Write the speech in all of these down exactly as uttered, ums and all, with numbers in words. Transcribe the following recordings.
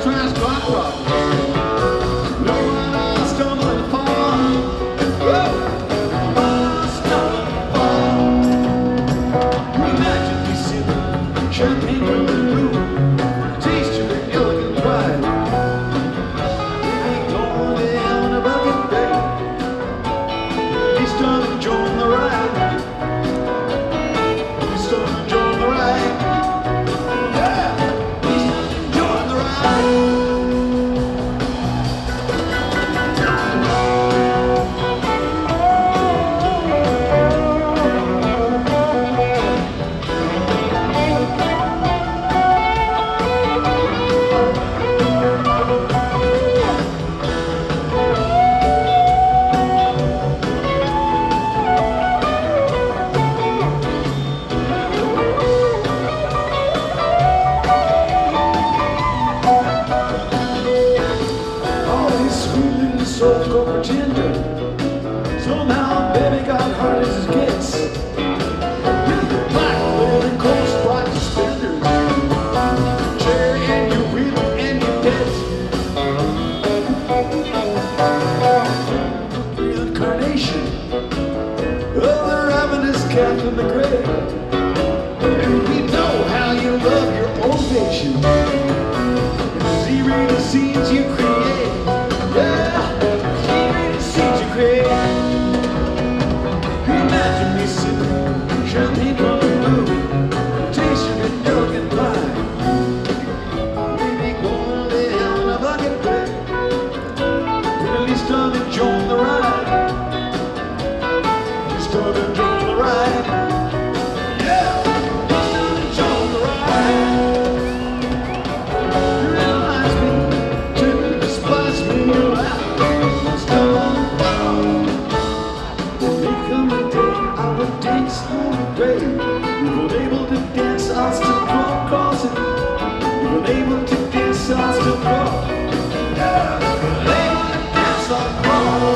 first class clock rock. No one else stumbling and fall. Whoa! Stumbling and fall. Imagine me sipping champagne from the blue. Taste your elegant pride. Maybe going down a bucket day. He's done enjoying the ride. He's done enjoying the ride. Yeah! He's done enjoying the ride. So-called pretender. Somehow baby got hard as it gets. Black leather and cold spot suspenders. Cherry and your whip and your pets. Reincarnation of the ravenous cat from the grave. And we know how you love your ovation. And the Z-rated scenes you create. Yeah. Imagine me sipping champagne from the blue. Taste your elegant pie. Maybe going down a bucket bed. But at least I'm enjoying the ride. At least I'm enjoying the ride. Yeah! At least I'm enjoying the ride. You realize me, to despise me, you're out. Dance on the grave. We were able to dance, I'll still go crossing. We were able to dance, I'll still go. Yeah, we were able to dance, I'll go.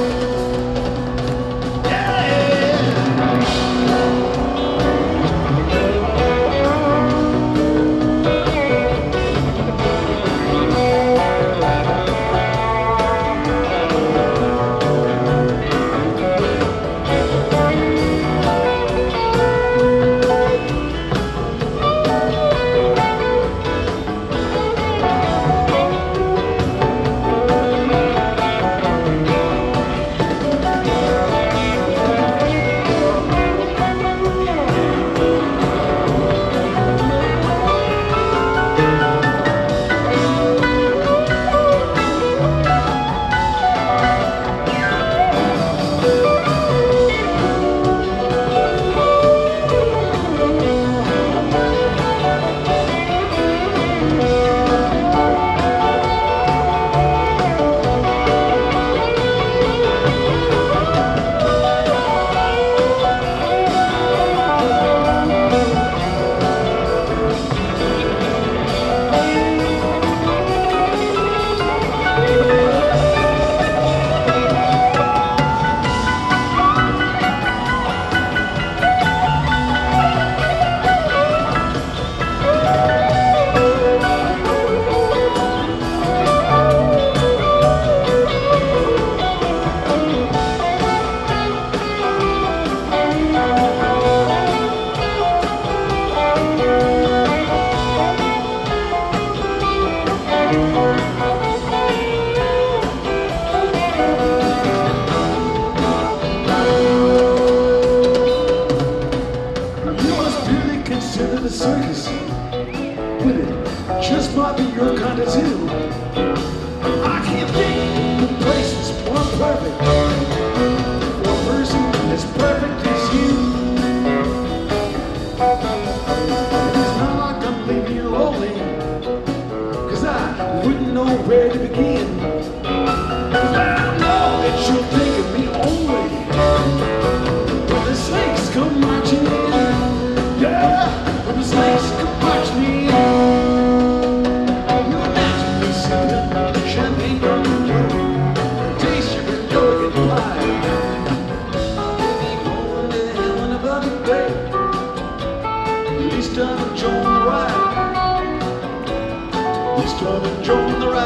The circus with it just might be your kind of too. I can't think the place is more perfect for a person as perfect as you. It's not like I'm leaving you lonely, cause I wouldn't know where to begin. Cause I know that you'll think of me only when the snakes come marching in. Yeah! When the snakes come marching in. You imagine me sipping champagne from the blue. Taste your elegant pie. Maybe going to hell in a bucket day. At least I'm enjoying the ride. At least I'm enjoying the ride.